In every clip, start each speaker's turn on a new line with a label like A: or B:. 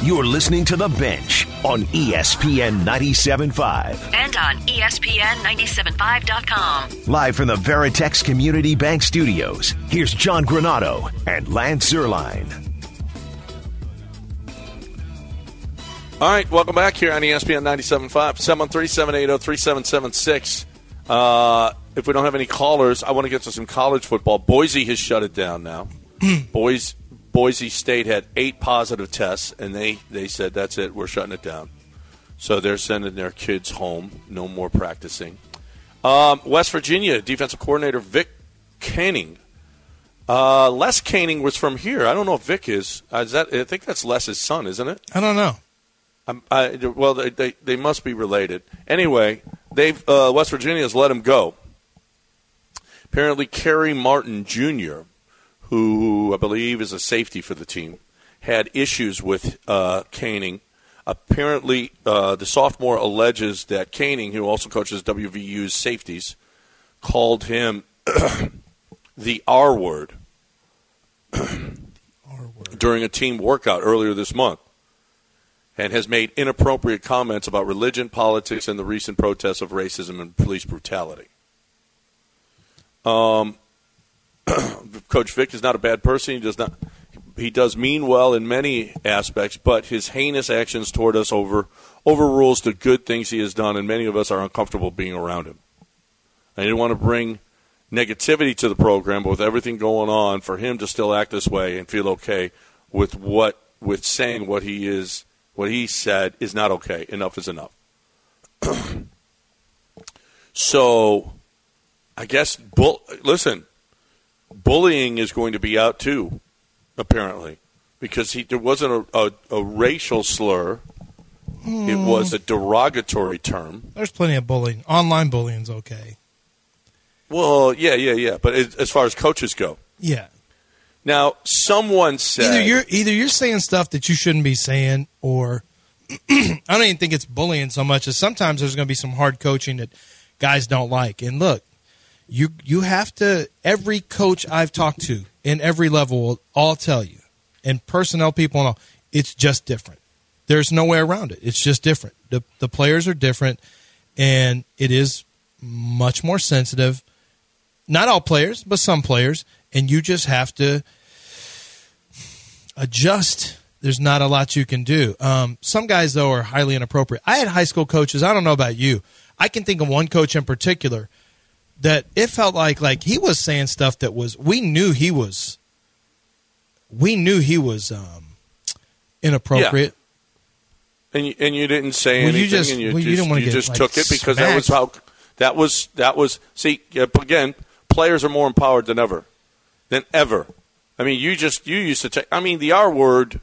A: You're listening to The Bench on ESPN 97.5.
B: And on ESPN975.com.
A: Live from the Veritex Community Bank Studios, here's John Granado and Lance Zierlein.
C: All right, welcome back here on ESPN 97.5, 713-780-3776. If we don't have any callers, I want to get to some college football. Boise has shut it down now. Boise State had 8 positive tests, and they said, that's it, we're shutting it down. So they're sending their kids home, no more practicing. West Virginia defensive coordinator Vic Koenning. Les Koenning was from here. I don't know if Vic is. I think that's Les's son, isn't it?
D: I don't know.
C: Well, they must be related. Anyway, West Virginia has let him go. Apparently, Kerry Martin Jr., who I believe is a safety for the team, had issues with Koenning. Apparently, the sophomore alleges that Koenning, who also coaches WVU's safeties, called him the R word during a team workout earlier this month, and has made inappropriate comments about religion, politics, and the recent protests of racism and police brutality. Coach Vic is not a bad person. He does mean well in many aspects, but his heinous actions toward us overrules the good things he has done, and many of us are uncomfortable being around him. I didn't want to bring negativity to the program, but with everything going on, for him to still act this way and feel okay with saying what he said is not okay. Enough is enough. So, I guess bullying is going to be out too, apparently, because there wasn't a racial slur. It was a derogatory term.
D: There's plenty of bullying. Online bullying's okay.
C: Well, yeah. But as far as coaches go,
D: yeah.
C: Now, someone said
D: either you're saying stuff that you shouldn't be saying, or I don't even think it's bullying so much as sometimes there's going to be some hard coaching that guys don't like. And look, you have to. Every coach I've talked to in every level will all tell you, and personnel people and all, it's just different. There's no way around it. It's just different. The players are different, and it is much more sensitive. Not all players, but some players, and you just have to adjust. There's not a lot you can do. Some guys, though, are highly inappropriate. I had high school coaches. I don't know about you. I can think of one coach in particular that it felt like he was saying stuff that was we knew he was inappropriate.
C: Yeah. And you didn't say anything. You just took it because that was. See, again, players are more empowered than ever. I mean, you used to take. I mean, the R word.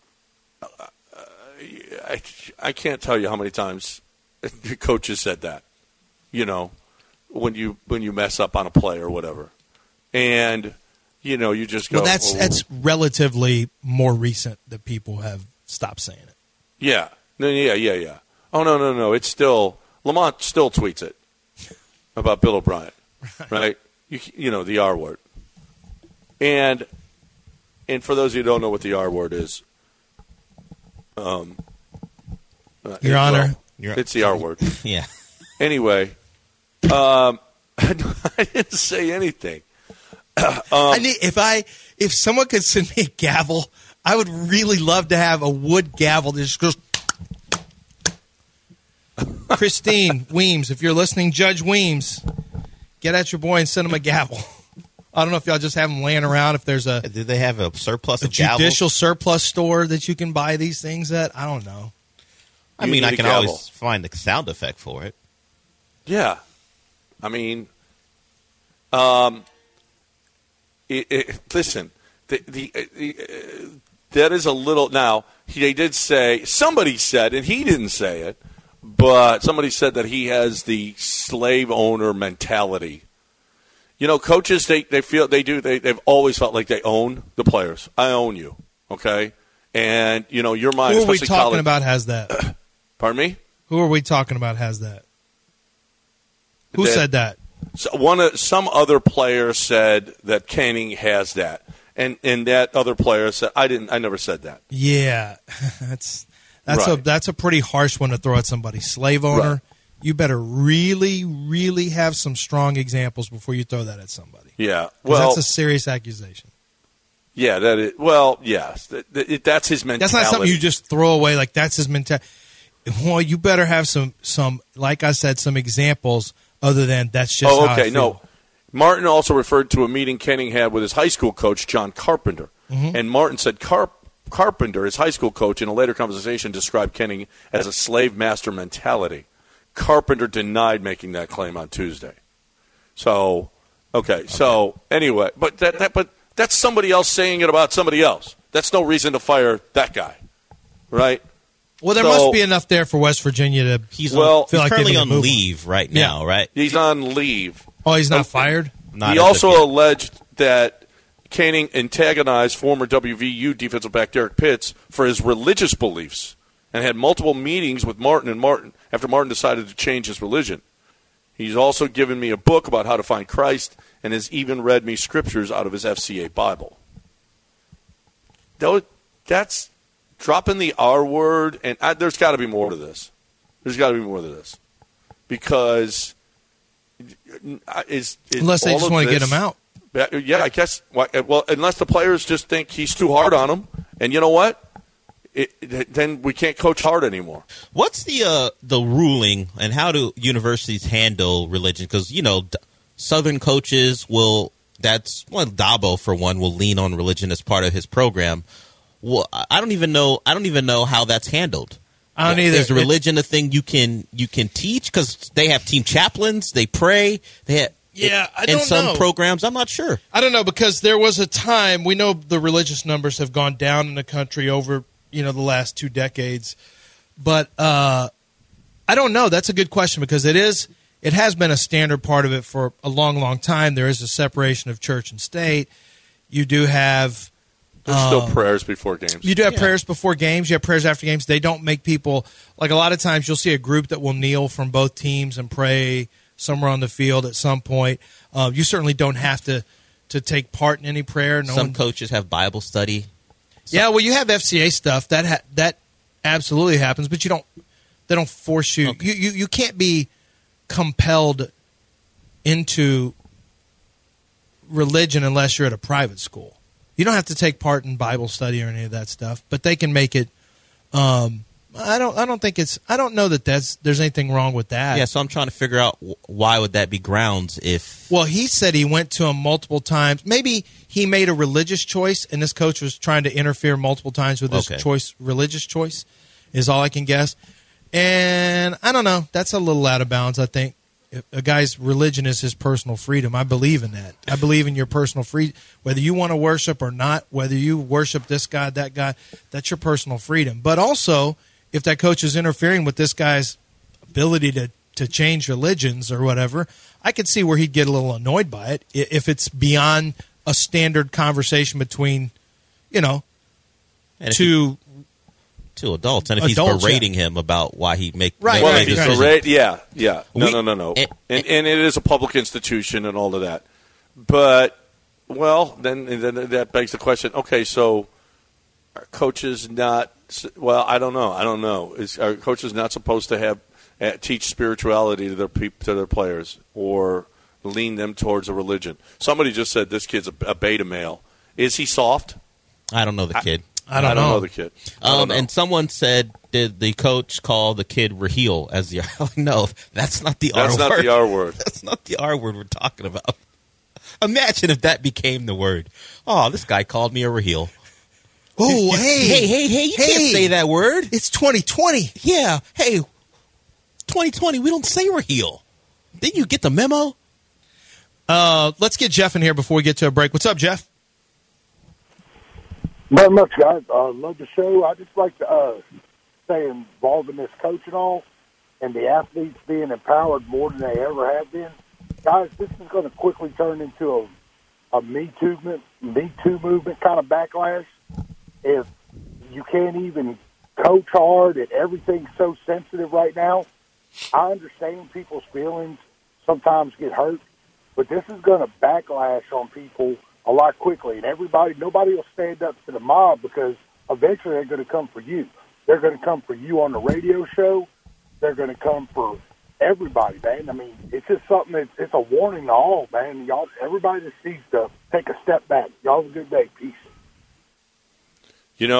C: I can't tell you how many times coaches said that. You know, when you mess up on a play or whatever, and you just go.
D: Well, that's relatively more recent that people have stopped saying it.
C: Yeah. Yeah. Oh no. It's still Lamont still tweets it about Bill O'Brien, right? You know, the R word. And for those of you who don't know what the R word is,
D: Your Honor,
C: it's the R word.
E: Yeah.
C: Anyway, I didn't say anything.
D: If someone could send me a gavel, I would really love to have a wood gavel that just goes. Christine Weems, if you're listening, Judge Weems, get at your boy and send him a gavel. I don't know if y'all just have them laying around. If there's
E: do they have a surplus of
D: judicial
E: gavels?
D: surplus store that you can buy these things at? I don't know.
E: I mean, I can always find the sound effect for it.
C: Yeah, I mean, listen, that is a little. Now they did say somebody said, and he didn't say it. But somebody said that he has the slave owner mentality. You know, coaches, they've always felt like they own the players. I own you, okay? And, your mind,
D: who are we talking about has that?
C: Pardon me?
D: Who are we talking about has that? Who said that?
C: Some other player said that Koenning has that. And that other player said, I never said that.
D: Yeah, that's
C: Right.
D: a pretty harsh one to throw at somebody. Slave owner,
C: Right.
D: you better really, really have some strong examples before you throw that at somebody.
C: Yeah.
D: 'Cause
C: Well,
D: that's a serious accusation.
C: yeah, that is. Well, yes, that's his mentality.
D: That's not something you just throw away like that's his mentality. Well, you better have some, like I said, some examples other than that's just how I
C: okay.
D: feel.
C: No. Martin also referred to a meeting Kenning had with his high school coach, John Carpenter.
D: Mm-hmm.
C: And Martin said Carpenter, his high school coach, in a later conversation described Kenning as a slave master mentality. Carpenter denied making that claim on Tuesday. So, okay. So, anyway, but that's somebody else saying it about somebody else. That's no reason to fire that guy, right?
D: Well, there must be enough there for West Virginia to
E: He's
D: feel like they
E: currently
D: need to
E: on
D: move
E: leave right now, right?
C: He's on leave.
D: Oh, he's not fired?
E: Not
C: He
E: as of
C: also
E: yet.
C: alleged that Koenig antagonized former WVU defensive back Derek Pitts for his religious beliefs and had multiple meetings with Martin after Martin decided to change his religion. He's also given me a book about how to find Christ and has even read me scriptures out of his FCA Bible. That's dropping the R word, and there's got to be more to this. There's got to be more to this. Because
D: Unless they just want to get him out.
C: Yeah, I guess. Well, unless the players just think he's too hard on them, and you know what? Then we can't coach hard anymore.
E: What's the ruling, and how do universities handle religion? Because Southern coaches will. That's Dabo for one will lean on religion as part of his program. Well, I don't even know how that's handled.
D: I don't either.
E: Is religion a thing you can teach? Because they have team chaplains, they pray. They have,
D: I don't know.
E: in some programs, I'm not sure.
D: I don't know, because there was a time, we know the religious numbers have gone down in the country over the last 2 decades, but I don't know. That's a good question, because it has been a standard part of it for a long, long time. There is a separation of church and state. You do have
C: There's still prayers before games.
D: You do have prayers before games. You have prayers after games. They don't make people – like a lot of times you'll see a group that will kneel from both teams and pray somewhere on the field at some point. You certainly don't have to take part in any prayer.
E: Some coaches have Bible study.
D: Yeah, well, you have FCA stuff. That absolutely happens, but they don't force you.
E: Okay.
D: You can't be compelled into religion unless you're at a private school. You don't have to take part in Bible study or any of that stuff, but they can make it. I don't know that there's anything wrong with that.
E: Yeah, so I'm trying to figure out why would that be grounds if.
D: Well, he said he went to him multiple times. Maybe he made a religious choice, and this coach was trying to interfere multiple times with his religious choice, is all I can guess. And I don't know. That's a little out of bounds, I think. If a guy's religion is his personal freedom. I believe in that. I believe in your personal freedom. Whether you want to worship or not, whether you worship this God, that God, that's your personal freedom. But also, if that coach is interfering with this guy's ability to change religions or whatever, I could see where he'd get a little annoyed by it if it's beyond a standard conversation between, two
E: adults, and if he's berating him about why he made
C: decisions.
E: decisions.
C: Yeah. No. And it is a public institution and all of that. But, then that begs the question, okay, so are coaches not – well, I don't know. Are coaches not supposed to teach spirituality to their players or lean them towards a religion? Somebody just said this kid's a beta male. Is he soft?
E: I don't know the kid.
D: I don't know
C: the kid.
E: And someone said, did the coach call the kid Raheel as the No, that's not the R word.
C: That's not the R word.
E: That's not the R word we're talking about. Imagine if that became the word. Oh, this guy called me a Raheel.
D: Oh, hey,
E: you can't say that word.
D: It's 2020.
E: Yeah, hey, 2020, we don't say Raheel. Didn't you get the memo?
D: Let's get Jeff in here before we get to a break. What's up, Jeff?
B: Not much, guys. Love the show. I just like to stay involved in this coach and all, and the athletes being empowered more than they ever have been. Guys, this is going to quickly turn into a Me Too movement kind of backlash. If you can't even coach hard and everything's so sensitive right now, I understand people's feelings sometimes get hurt, but this is going to backlash on people a lot quickly. And nobody will stand up to the mob because eventually they're going to come for you. They're going to come for you on the radio show. They're going to come for everybody, man. I mean, it's just something it's a warning to all, man. Y'all, everybody just needs to take a step back. Y'all have a good day. Peace.
C: You're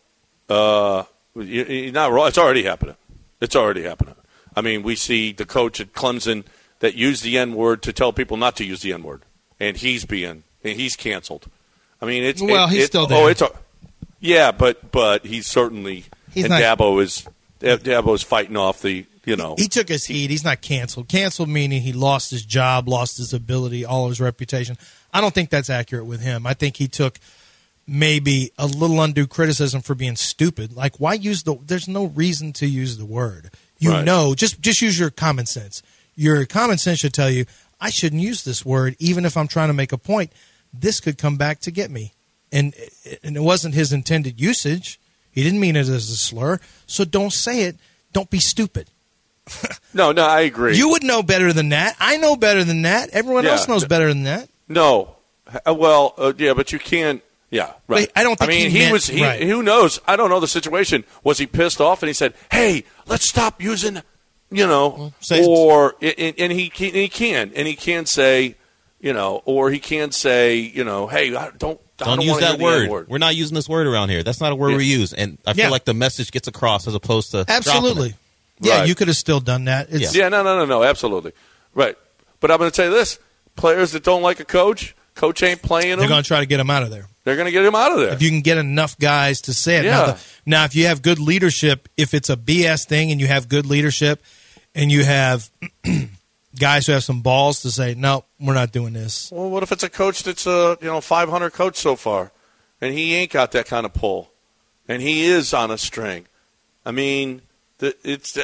C: not wrong. It's already happening. I mean, we see the coach at Clemson that used the N-word to tell people not to use the N-word, and he's canceled. I mean,
D: he's still there.
C: Yeah, but he's certainly Dabo is fighting off the.
D: He took his heat. He's not canceled. Canceled meaning he lost his job, lost his ability, all his reputation. I don't think that's accurate with him. I think he took maybe a little undue criticism for being stupid. Like, why use there's no reason to use the word. Just use your common sense. Your common sense should tell you, I shouldn't use this word, even if I'm trying to make a point. This could come back to get me. And it wasn't his intended usage. He didn't mean it as a slur. So don't say it. Don't be stupid.
C: No, I agree.
D: You would know better than that. I know better than that. Everyone else knows better than that.
C: No. But you can't. Yeah, right.
D: But I don't think
C: right. Who knows? I don't know the situation. Was he pissed off and he said, "Hey, let's stop using," and he can say, or he can say, "Hey, don't
E: use that word. We're not using this word around here. That's not a word we use." And I feel like the message gets across as opposed to
D: absolutely. Yeah, you could have still done that.
C: No, absolutely. Right. But I'm going to tell you this. Players that don't like a coach ain't playing them.
D: They're going to try to get him out of there.
C: They're going to get him out of there.
D: If you can get enough guys to say it.
C: Yeah.
D: Now, if you have good leadership, if it's a BS thing and you have good leadership and you have guys who have some balls to say, no, we're not doing this.
C: Well, what if it's a coach that's a 500 coach so far and he ain't got that kind of pull and he is on a string? I mean, it's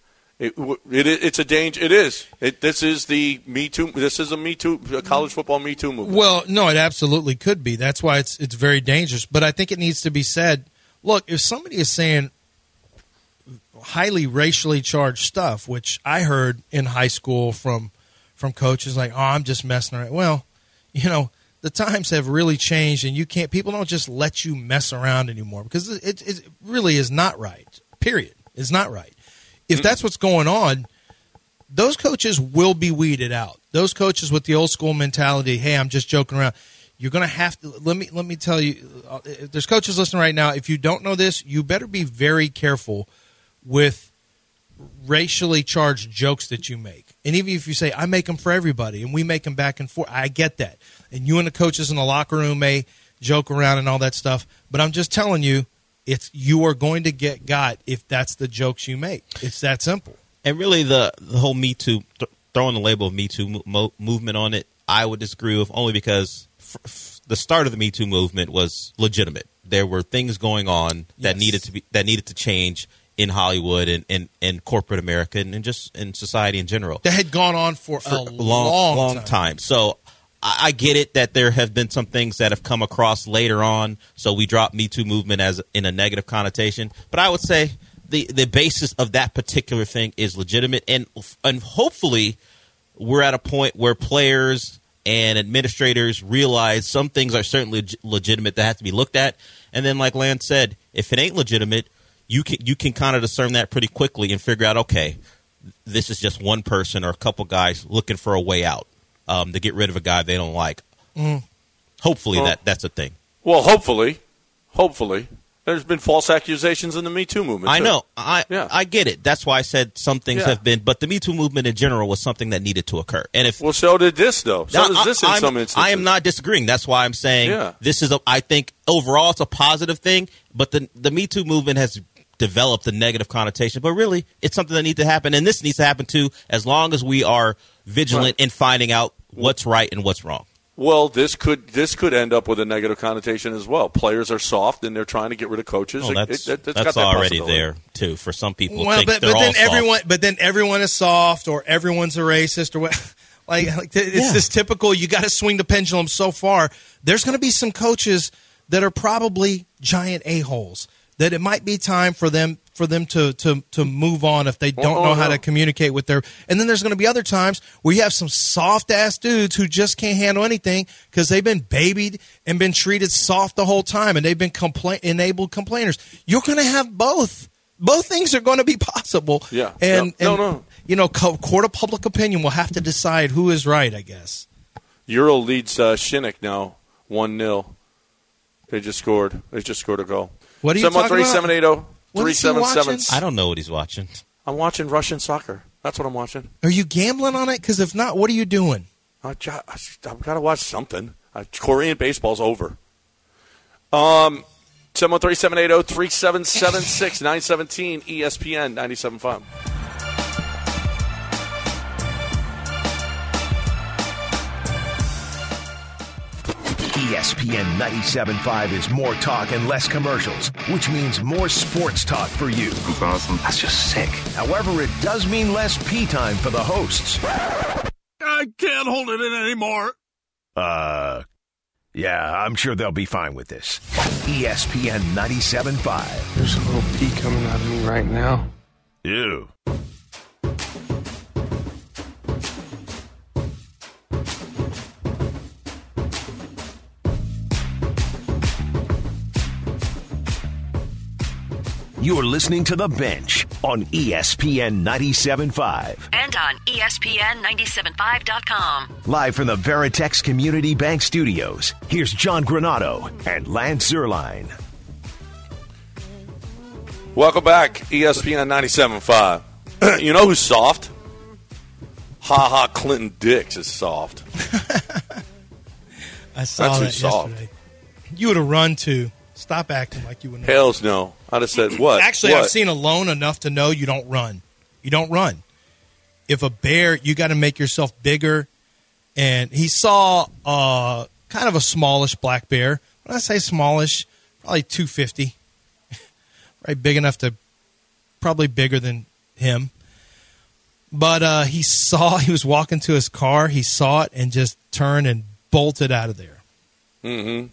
C: a danger. It is. This is the Me Too. This is a Me Too, college football Me Too movement.
D: Well, no, it absolutely could be. That's why it's very dangerous. But I think it needs to be said. Look, if somebody is saying highly racially charged stuff, which I heard in high school from coaches like, "Oh, I'm just messing around." Well, the times have really changed, and people don't just let you mess around anymore because it really is not right. Period. It's not right. If that's what's going on, those coaches will be weeded out. Those coaches with the old school mentality, hey, I'm just joking around. You're going to have to let me tell you, if there's coaches listening right now, if you don't know this, you better be very careful with racially charged jokes that you make. And even if you say, I make them for everybody and we make them back and forth, I get that. And you and the coaches in the locker room may joke around and all that stuff, but I'm just telling you, you are going to get got if that's the jokes you make. It's that simple.
E: And really, the whole Me Too, throwing the label of Me Too movement on it, I would disagree with only because the start of the Me Too movement was legitimate. There were things going on that needed to change in Hollywood and corporate America and just in society in general.
D: That had gone on for a long
E: time. So I get it that there have been some things that have come across later on, so we drop Me Too movement as in a negative connotation. But I would say the basis of that particular thing is legitimate, and hopefully we're at a point where players and administrators realize some things are certainly legitimate that have to be looked at. And then, like Lance said, if it ain't legitimate, you can kind of discern that pretty quickly and figure out, okay, this is just one person or a couple guys looking for a way out. To get rid of a guy they don't like. Hopefully that's a thing.
C: Well, hopefully. There's been false accusations in the Me Too movement.
E: I know. I get it. That's why I said some things have been. But the Me Too movement in general was something that needed to occur. And so
C: did this, though. Does this in some instances.
E: I am not disagreeing. That's why I'm saying this is, I think, overall it's a positive thing. But the Me Too movement has developed a negative connotation. But really, it's something that needs to happen. And this needs to happen, too, as long as we are vigilant in finding out what's right and what's wrong.
C: Well, this could end up with a negative connotation as well. Players are soft and they're trying to get rid of coaches.
E: Well, that's already there too for some people.
D: Well, but then everyone is soft or everyone's a racist or what. It's this typical. You got to swing the pendulum so far. There's going to be some coaches that are probably giant a-holes that it might be time for them to move on if they don't know how to communicate with their. And then there's going to be other times where you have some soft ass dudes who just can't handle anything because they've been babied and been treated soft the whole time, and they've been enabled complainers. You're going to have both. Both things are going to be possible.
C: Yeah.
D: And
C: no.
D: You know, court of public opinion will have to decide who is right, I guess.
C: Euro leads Shinnick now 1-0. They just scored a goal.
D: What are you talking about?
C: 713-780-3776.
E: I don't know what he's watching.
C: I'm watching Russian soccer. That's what I'm watching.
D: Are you gambling on it? Because if not, what are you doing?
C: I've got to watch something. Korean baseball's over. 713-780-3776, 917 ESPN 97.5.
A: ESPN 97.5 is more talk and less commercials, which means more sports talk for you.
F: That's awesome. That's just sick.
A: However, it does mean less pee time for the hosts.
F: I can't hold it in anymore.
A: Yeah, I'm sure they'll be fine with this. ESPN 97.5.
G: There's a little pee coming out of me right now.
A: Ew. You're listening to The Bench on ESPN 97.5.
H: And on ESPN975.com.
A: Live from the Veritex Community Bank Studios, here's John Granado and Lance Zierlein.
C: Welcome back, ESPN 97.5. You know who's soft? Ha Clinton Dix is soft.
D: I saw
C: That's
D: that
C: soft.
D: yesterday. You would have run too. Stop acting like you wouldn't.
C: Hells no. I'd have said, what?
D: Actually,
C: what?
D: I've seen alone enough to know you don't run. You don't run. If a bear, you got to make yourself bigger. And he saw kind of a smallish black bear. When I say smallish, probably 250. Right, big enough to, probably bigger than him. But he was walking to his car. He saw it and just turned and bolted out of there.
C: Mm-hmm.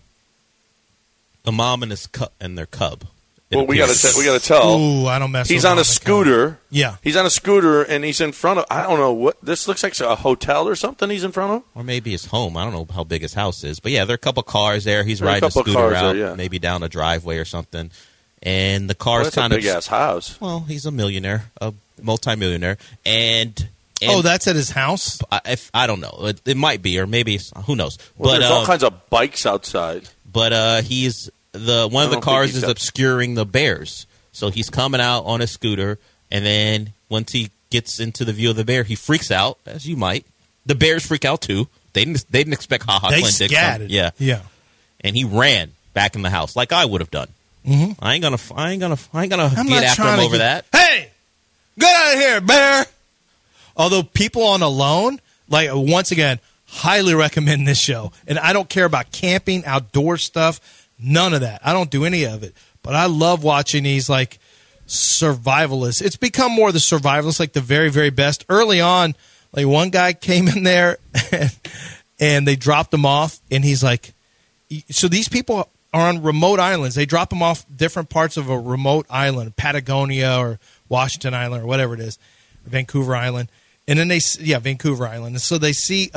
E: The mom and their cub.
C: Well, we got to tell.
D: Ooh, I don't mess.
C: He's
D: with
C: on a scooter.
D: Yeah,
C: he's on a scooter and he's in front of. I don't know what this looks like. A hotel or something. He's in front of,
E: or maybe his home. I don't know how big his house is, but yeah, there are a couple cars there. He's riding a scooter out, maybe down a driveway or something. And the car's kind of
C: big ass house.
E: Well, he's a millionaire, a multimillionaire, and
D: that's at his house.
E: I don't know. It might be, or maybe who knows.
C: Well,
E: but
C: there's all kinds of bikes outside.
E: But he's one of the cars is obscuring the bears. So he's coming out on a scooter, and then once he gets into the view of the bear, he freaks out, as you might. The bears freak out too. They didn't expect
D: They scattered.
E: Yeah. And he ran back in the house like I would have done.
D: Mm-hmm.
E: I ain't gonna get after him over that.
D: Hey, get out of here, bear! Although people on Alone, like once again, highly recommend this show. And I don't care about camping, outdoor stuff, none of that. I don't do any of it. But I love watching these like survivalists. It's become more the survivalists, like the very, very best. Early on, like one guy came in there and they dropped him off, and he's like, so these people are on remote islands. They drop them off different parts of a remote island, Patagonia or Washington Island or whatever it is, or Vancouver Island. And then Vancouver Island. And so they see,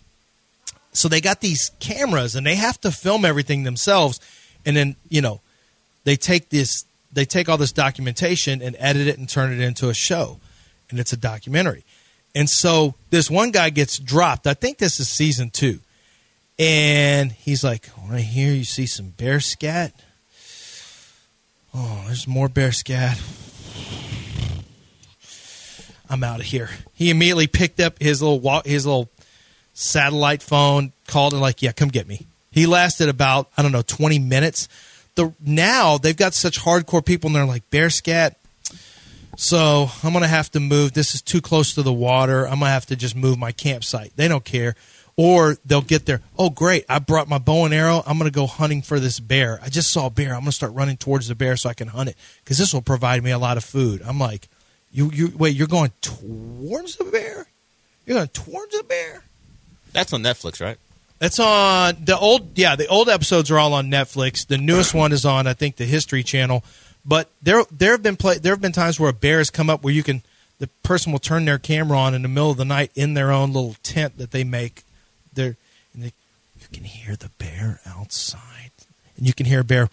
D: so they got these cameras and they have to film everything themselves. And then, they take all this documentation and edit it and turn it into a show. And it's a documentary. And so this one guy gets dropped. I think this is season 2. And he's like, right here, you see some bear scat. Oh, there's more bear scat. I'm out of here. He immediately picked up his little satellite phone, called and like, yeah, come get me. He lasted about, 20 minutes. Now they've got such hardcore people, and they're like, bear scat. So I'm going to have to move. This is too close to the water. I'm going to have to just move my campsite. They don't care. Or they'll get there. Oh, great. I brought my bow and arrow. I'm going to go hunting for this bear. I just saw a bear. I'm going to start running towards the bear so I can hunt it because this will provide me a lot of food. I'm like, wait, you're going towards the bear? You're going towards the bear?
E: That's on Netflix, right?
D: That's on the old episodes are all on Netflix. The newest one is on, I think, the History Channel. But there have been times where a bear has come up where the person will turn their camera on in the middle of the night in their own little tent that they make. You can hear the bear outside, and you can hear a bear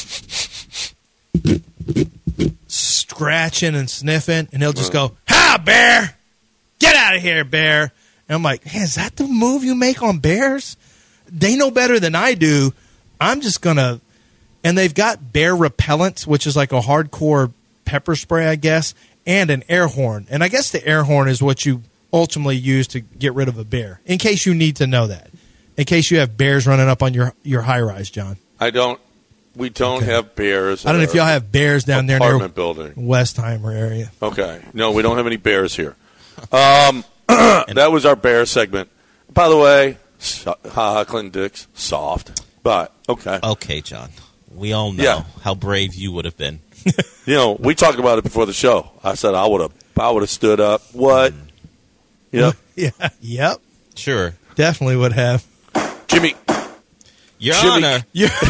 D: scratching and sniffing, and they'll just go, "Ha, bear! Get out of here, bear!" And I'm like, "Hey, is that the move you make on bears?" They know better than I do. I'm just gonna. And they've got bear repellent, which is like a hardcore pepper spray, I guess, and an air horn. And I guess the air horn is what you ultimately use to get rid of a bear, in case you need to know that. In case you have bears running up on your high-rise, John.
C: We don't have bears.
D: I don't know if y'all have bears down there near
C: building.
D: Westheimer area.
C: Okay. No, we don't have any bears here. That was our bear segment. By the way, Clinton Dix, soft. But, okay.
E: Okay, John. We all know how brave you would have been.
C: We talked about it before the show. I said I would have stood up. What? Yep.
D: Yeah. Yep.
E: Sure.
D: Definitely would have.
C: Jimmy.
E: Your Honor.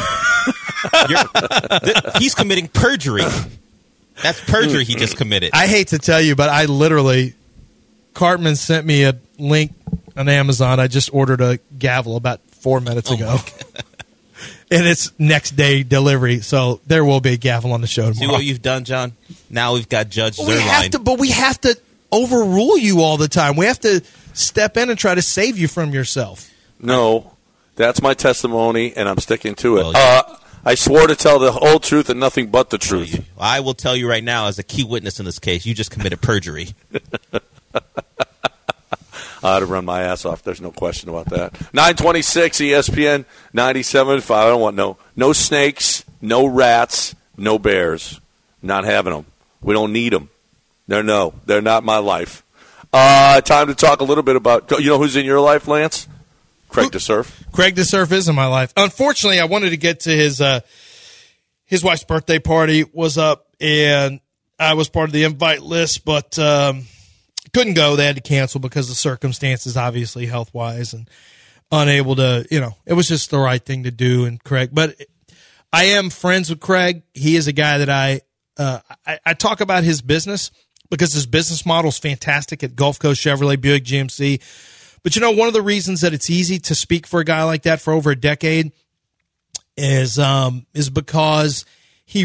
E: He's committing perjury. That's perjury he just committed.
D: I hate to tell you, but I literally, Cartman sent me a link on Amazon. I just ordered a gavel about 4 minutes ago. And it's next day delivery, so there will be a gavel on the show tomorrow.
E: See what you've done, John? Now we've got Judge Zerline.
D: But we have to overrule you all the time. We have to step in and try to save you from yourself.
C: No, that's my testimony, and I'm sticking to it.
E: Well,
C: I swore to tell the whole truth and nothing but the truth.
E: I will tell you right now, as a key witness in this case, you just committed perjury.
C: I'd have run my ass off. There's no question about that. 926 ESPN 97.5. I don't want no snakes, no rats, no bears. Not having them. We don't need them. They're not my life. Time to talk a little bit about, who's in your life, Lance? Craig DeSurf.
D: Craig DeSurf is in my life. Unfortunately, I wanted to get to his wife's birthday party was up, and I was part of the invite list, but couldn't go. They had to cancel because of circumstances, obviously, health-wise, and unable to, it was just the right thing to do. And Craig, but I am friends with Craig. He is a guy that I talk about his business because his business model is fantastic at Gulf Coast Chevrolet Buick GMC. But one of the reasons that it's easy to speak for a guy like that for over a decade is because he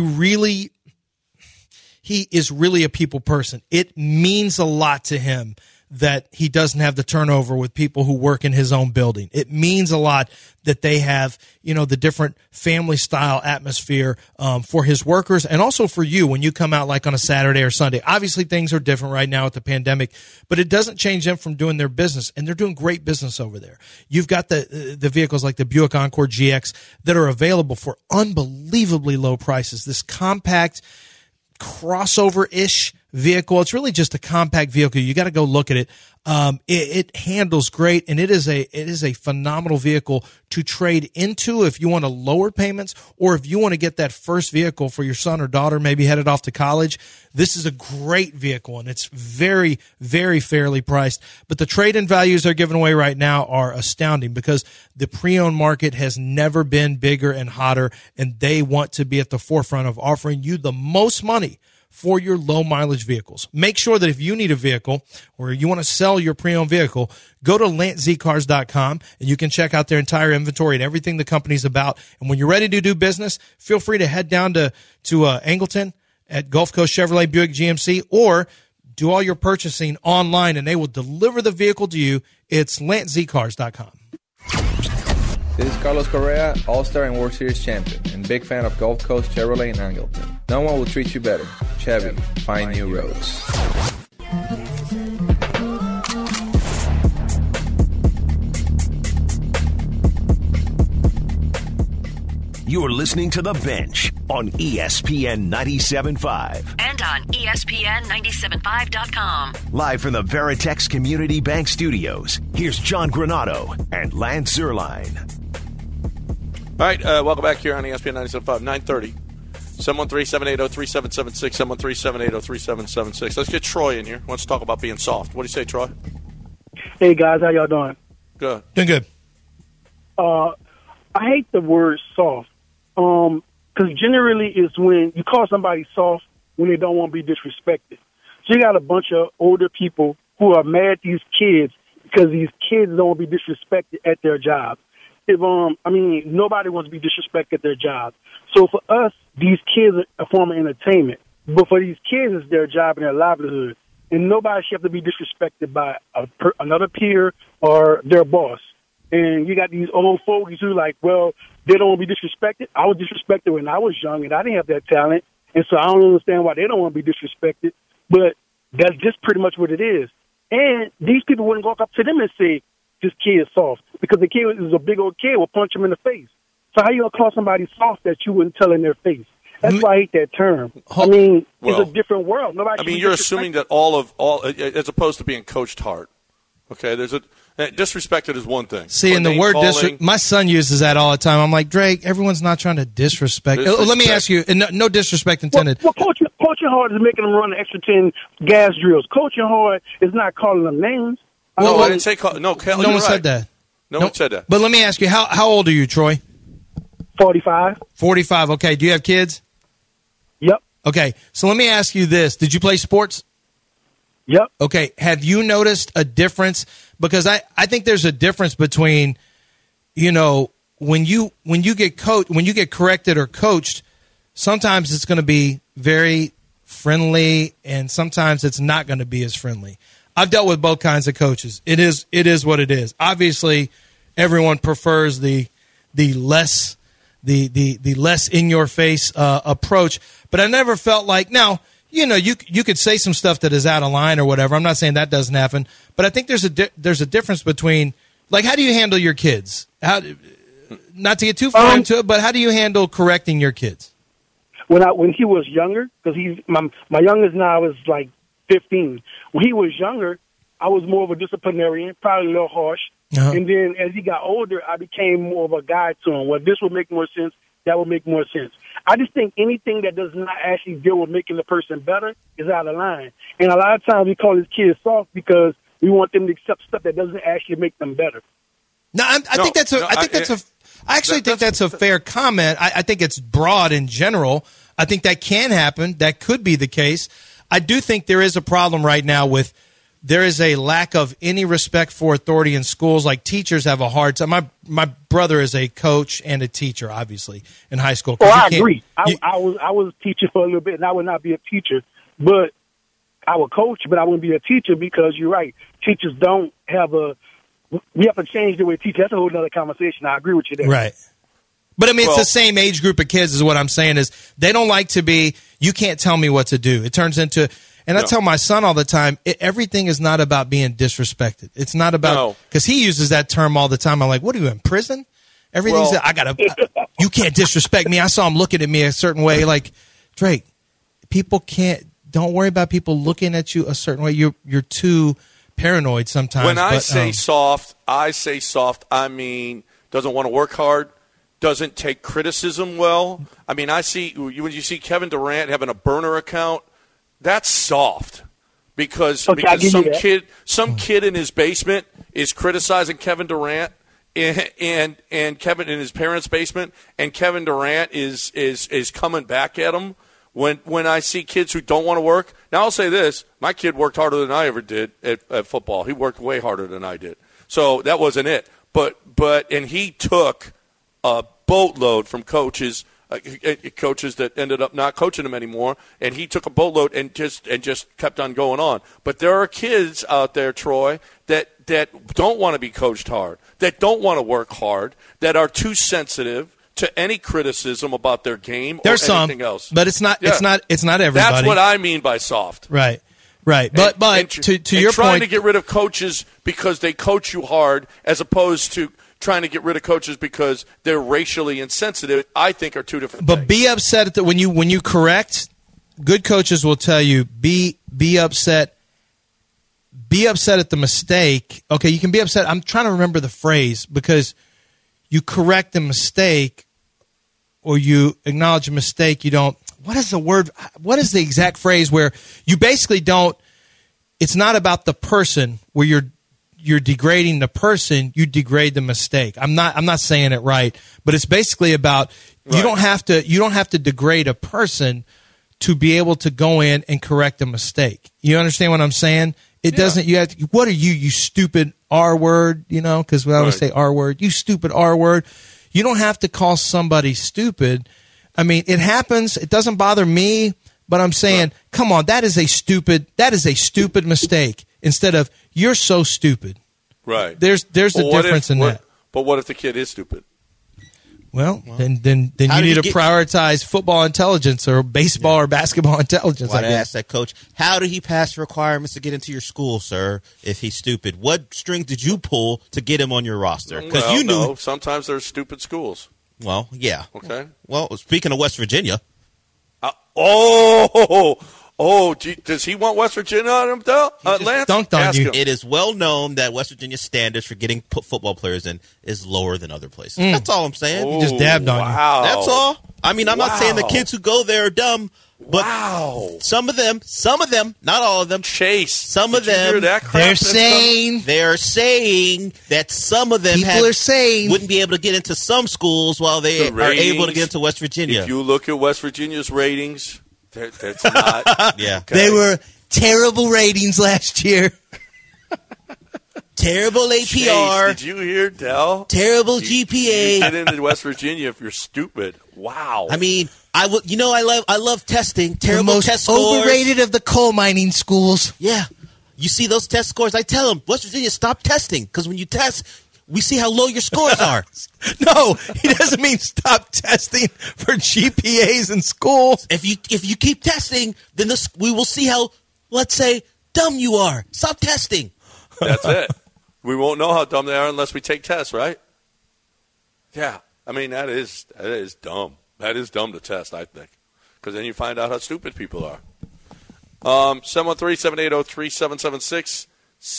D: is really a people person. It means a lot to him that he doesn't have the turnover with people who work in his own building. It means a lot that they have, the different family style atmosphere for his workers and also for you when you come out like on a Saturday or Sunday. Obviously things are different right now with the pandemic, but it doesn't change them from doing their business, and they're doing great business over there. You've got the vehicles like the Buick Encore GX that are available for unbelievably low prices. This compact crossover-ish vehicle. It's really just a compact vehicle. You got to go look at it. It handles great, and it is a phenomenal vehicle to trade into if you want to lower payments or if you want to get that first vehicle for your son or daughter, maybe headed off to college. This is a great vehicle, and it's very, very fairly priced. But the trade-in values they're giving away right now are astounding because the pre-owned market has never been bigger and hotter, and they want to be at the forefront of offering you the most money for your low mileage vehicles. Make sure that if you need a vehicle or you want to sell your pre-owned vehicle, go to LanceZCars.com and you can check out their entire inventory and everything the company's about. And when you're ready to do business, feel free to head down to Angleton at Gulf Coast Chevrolet Buick GMC or do all your purchasing online and they will deliver the vehicle to you. It's LanceZCars.com.
H: This is Carlos Correa, All-Star and World Series champion, and big fan of Gulf Coast Chevrolet in Angleton. No one will treat you better. Chevy, find new roads.
A: You're listening to The Bench on ESPN 97.5.
I: And on ESPN975.com.
A: Live from the Veritex Community Bank Studios, here's John Granado and Lance Zerline.
C: All right, welcome back here on ESPN 97.5, 9:30. 713-780-3776, 713-780-3776. Let's get Troy in here. Wants to talk about being soft. What do you say, Troy?
J: Hey, guys. How y'all doing?
C: Good.
D: Doing good.
J: I hate the word soft. Because generally it's when you call somebody soft when they don't want to be disrespected. So you got a bunch of older people who are mad at these kids because these kids don't want to be disrespected at their job. Nobody wants to be disrespected at their job. So for us, these kids are a form of entertainment. But for these kids, it's their job and their livelihood. And nobody should have to be disrespected by another peer or their boss. And you got these old folks who are like, well, they don't want to be disrespected. I was disrespected when I was young, and I didn't have that talent. And so I don't understand why they don't want to be disrespected. But that's just pretty much what it is. And these people wouldn't walk up to them and say, this kid is soft. Because the kid is a big old kid, will punch him in the face. So how you going to call somebody soft that you wouldn't tell in their face? That's why I hate that term. It's a different world.
C: You're assuming that all, as opposed to being coached hard. Okay, disrespected is one thing.
D: See, in the word disrespect, my son uses that all the time. I'm like, Drake, everyone's not trying to disrespect. Let me ask you, no disrespect intended.
J: Well, coaching hard is making them run an extra 10 gas drills. Coaching hard is not calling them names.
C: No, I didn't say no. Kelly,
D: no one said that.
C: No one said that.
D: But let me ask you, how old are you, Troy?
J: 45.
D: 45. Okay. Do you have kids?
J: Yep.
D: Okay. So let me ask you this: did you play sports?
J: Yep.
D: Okay. Have you noticed a difference? Because I think there's a difference between, when you get when you get corrected or coached, sometimes it's going to be very friendly, and sometimes it's not going to be as friendly. I've dealt with both kinds of coaches. It is what it is. Obviously, everyone prefers the less in your face approach. But I never felt like you could say some stuff that is out of line or whatever. I'm not saying that doesn't happen, but I think there's a difference between, like, how do you handle your kids? Not to get too far into it, but how do you handle correcting your kids?
J: When he was younger, because my youngest now is like 15. When he was younger, I was more of a disciplinarian, probably a little harsh. Uh-huh. And then as he got older, I became more of a guide to him. Well, this would make more sense. That would make more sense. I just think anything that does not actually deal with making the person better is out of line. And a lot of times we call these kids soft because we want them to accept stuff that doesn't actually make them better.
D: No, I think that's a fair comment. I think it's broad in general. I think that can happen. That could be the case. I do think there is a problem right now with there is a lack of any respect for authority in schools. Like, teachers have a hard time. My brother is a coach and a teacher, obviously, in high school.
J: Oh, I agree. I was a teacher for a little bit, and I would not be a teacher. But I would coach, but I wouldn't be a teacher because you're right. Teachers don't have we have to change the way we teach. That's a whole other conversation. I agree with you there.
D: Right. But, it's the same age group of kids is what I'm saying is they don't like to be, you can't tell me what to do. It turns into, and I tell my son all the time, everything is not about being disrespected. It's not about, because he uses that term all the time. I'm like, what are you, in prison? Everything's, you can't disrespect me. I saw him looking at me a certain way. Like, Drake, don't worry about people looking at you a certain way. You're too paranoid sometimes.
C: When I say soft, I mean doesn't want to work hard, doesn't take criticism well. I mean, when you see Kevin Durant having a burner account, that's soft because some kid in his basement is criticizing Kevin Durant and Kevin in his parents' basement, and Kevin Durant is coming back at him. When I see kids who don't want to work, now I'll say this: my kid worked harder than I ever did at football. He worked way harder than I did, so that wasn't it. But he took a boatload from coaches that ended up not coaching him anymore, and he took a boatload and just kept on going on. But there are kids out there, Troy, that don't want to be coached hard, that don't want to work hard, that are too sensitive to any criticism about their game or anything else.
D: But it's not everybody.
C: That's what I mean by soft.
D: Right. But to your
C: trying
D: point,
C: to get rid of coaches because they coach you hard, as opposed to trying to get rid of coaches because they're racially insensitive, I think are two different things.
D: But be upset when you correct. Good coaches will tell you be upset. Be upset at the mistake. Okay, you can be upset. I'm trying to remember the phrase because you correct the mistake or you acknowledge a mistake. You don't. What is the word? What is the exact phrase where you basically don't? It's not about the person where you're degrading the person, you degrade the mistake. I'm not saying it right, but it's basically about you don't have to degrade a person to be able to go in and correct a mistake. You understand what I'm saying? It doesn't. You have to, what are you stupid R word? You know, because we always say R word. You stupid R word. You don't have to call somebody stupid. I mean, it happens. It doesn't bother me, but I'm saying, come on, that is a stupid mistake. Instead of you're so stupid.
C: Right.
D: There's a difference in that.
C: But what if the kid is stupid?
D: Well, then you need to prioritize football intelligence or baseball or basketball intelligence.
E: I asked that coach, how did he pass the requirements to get into your school, sir, if he's stupid? What string did you pull to get him on your roster? Because you knew.
C: No, sometimes there's stupid schools.
E: Well, yeah.
C: Okay.
E: Well, speaking of West Virginia.
C: Does he want West Virginia on him, though? Lance?
D: Dunked on you.
E: It is well known that West Virginia's standards for getting football players in is lower than other places. That's all I'm saying.
D: He just dabbed on you.
E: That's all. I mean, I'm not saying the kids who go there are dumb, but some of them, not all of them.
C: Chase,
E: some of them,
C: hear that crap?
E: they're saying that some of them wouldn't be able to get into some schools while they are able to get into West Virginia.
C: If you look at West Virginia's ratings, that's not.
E: Yeah,
D: okay. They were terrible ratings last year.
E: Terrible APR.
C: Chase, did you hear Dell?
E: Terrible GPA.
C: You get into West Virginia if you're stupid. Wow.
E: I mean, I love testing. Terrible
D: the most
E: test scores.
D: Overrated of the coal mining schools.
E: Yeah. You see those test scores? I tell them, West Virginia, stop testing, because when you test, we see how low your scores are.
D: No, he doesn't mean stop testing for GPAs in schools.
E: If you keep testing, then we will see how, let's say, dumb you are. Stop testing.
C: That's it. We won't know how dumb they are unless we take tests, right? Yeah. I mean, that is dumb. That is dumb to test, I think, because then you find out how stupid people are. 713-780-3776,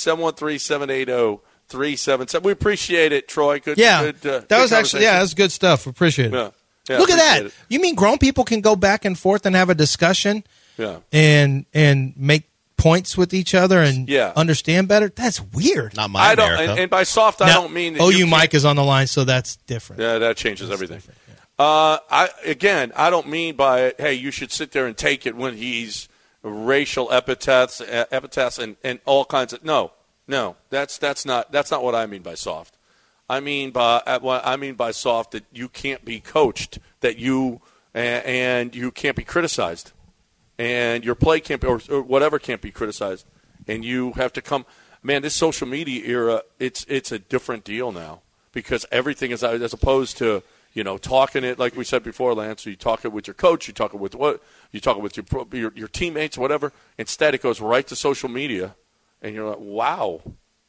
C: 713-780-3777. We appreciate it, Troy. Good.
D: That was actually, that was good stuff. We appreciate it.
C: Yeah,
D: look at that. You mean grown people can go back and forth and have a discussion and make points with each other and understand better? That's weird.
E: Not my America.
C: And by soft, I don't mean that
D: OU Mike is on the line, so that's different.
C: Yeah, that changes everything. I don't mean by it, hey, you should sit there and take it when he's racial epithets and all kinds of no, that's not what I mean by soft. I mean by soft that you can't be coached, that you and you can't be criticized, and your play can't be or whatever can't be criticized, and you have to come. Man, this social media era, it's a different deal now, because everything is, as opposed to, talking it like we said before, Lance. So you talk it with your coach, you talk it with your teammates, whatever. Instead, it goes right to social media, and you're like, wow.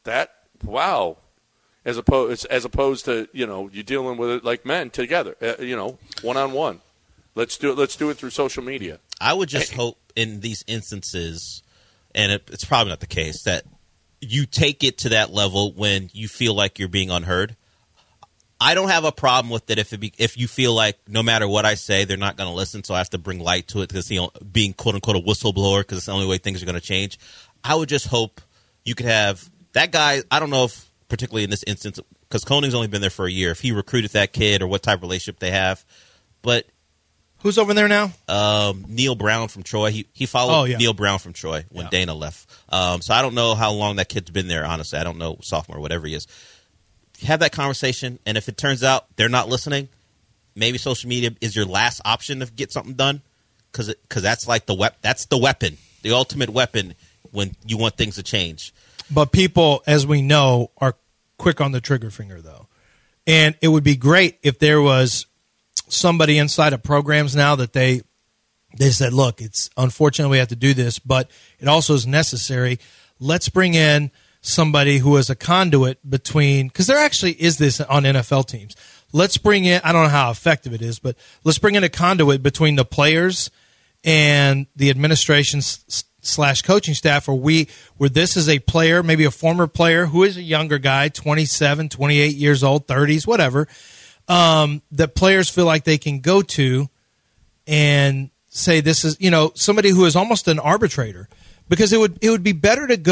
C: As opposed to you're dealing with it like men together, one on one. Let's do it through social media.
E: I would just hope in these instances, and it's probably not the case, that you take it to that level when you feel like you're being unheard. I don't have a problem with it if you feel like no matter what I say, they're not going to listen, so I have to bring light to it because, being quote-unquote a whistleblower, because it's the only way things are going to change. I would just hope you could have that guy. I don't know if, particularly in this instance, because Koning's only been there for a year, if he recruited that kid or what type of relationship they have. But
D: who's over there now?
E: Neil Brown from Troy. He followed Neil Brown from Troy when Dana left. So I don't know how long that kid's been there, honestly. I don't know, sophomore, whatever he is. Have that conversation, and if it turns out they're not listening, maybe social media is your last option to get something done, because that's like that's the weapon, the ultimate weapon when you want things to change.
D: But people, as we know, are quick on the trigger finger, though. And it would be great if there was somebody inside of programs now that they said, look, it's unfortunate we have to do this, but it also is necessary. Let's bring in somebody who is a conduit between, because there actually is this on NFL teams. Let's bring in, I don't know how effective it is, but let's bring in a conduit between the players and the administration / coaching staff, where this is a player, maybe a former player who is a younger guy, 27, 28 years old, 30s, whatever, that players feel like they can go to and say this is, somebody who is almost an arbitrator, because it would be better to go to